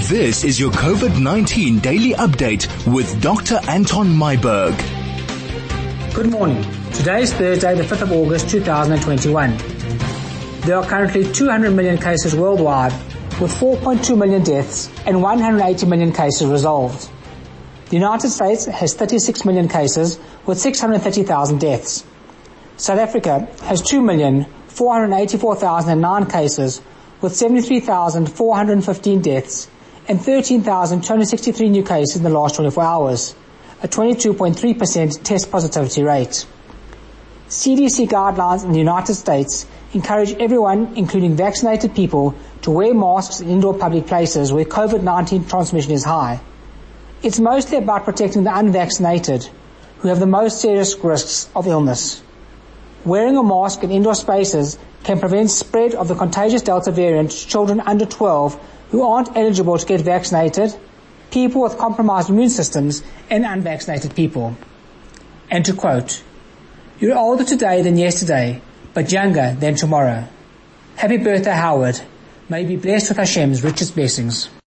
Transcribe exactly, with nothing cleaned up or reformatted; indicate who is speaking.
Speaker 1: This is your COVID nineteen daily update with Doctor Anton Myburgh.
Speaker 2: Good morning. Today is Thursday, the fifth of August two thousand twenty-one. There are currently two hundred million cases worldwide, with four point two million deaths and one hundred eighty million cases resolved. The United States has thirty-six million cases with six hundred thirty thousand deaths. South Africa has two million four hundred eighty-four thousand nine cases with seventy-three thousand four hundred fifteen deaths and thirteen thousand two hundred sixty-three new cases in the last twenty-four hours, a twenty-two point three percent test positivity rate. C D C guidelines in the United States encourage everyone, including vaccinated people, to wear masks in indoor public places where COVID nineteen transmission is high. It's mostly about protecting the unvaccinated, who have the most serious risks of illness. Wearing a mask in indoor spaces can prevent spread of the contagious Delta variant to children under twelve who aren't eligible to get vaccinated, people with compromised immune systems, and unvaccinated people. And to quote, "You're older today than yesterday, but younger than tomorrow." Happy birthday, Howard. May you be blessed with Hashem's richest blessings.